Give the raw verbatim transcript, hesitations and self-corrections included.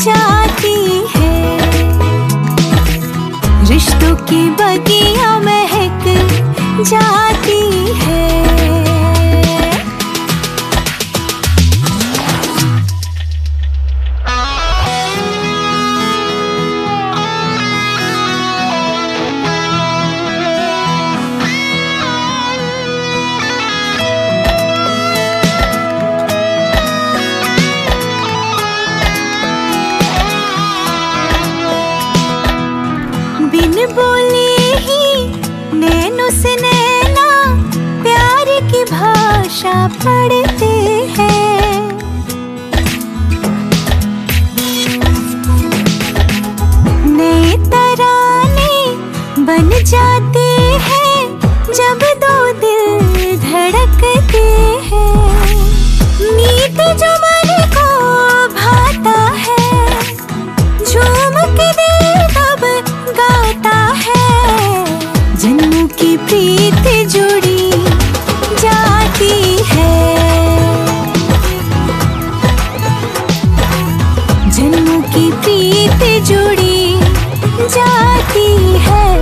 जाती है। रिश्तों की बगियां महक जाती है। बिन बोले ही नैनों से नैना प्यार की भाषा पढ़ते हैं। नए तराने बन जाते हैं जब दो दिल धड़कते हैं। मीत जो मन को भाता है, झूम के दिल तब गाता है। जन्मों की प्रीत जुड़ी जाती है। जन्मों की प्रीत जुड़ी जाती है।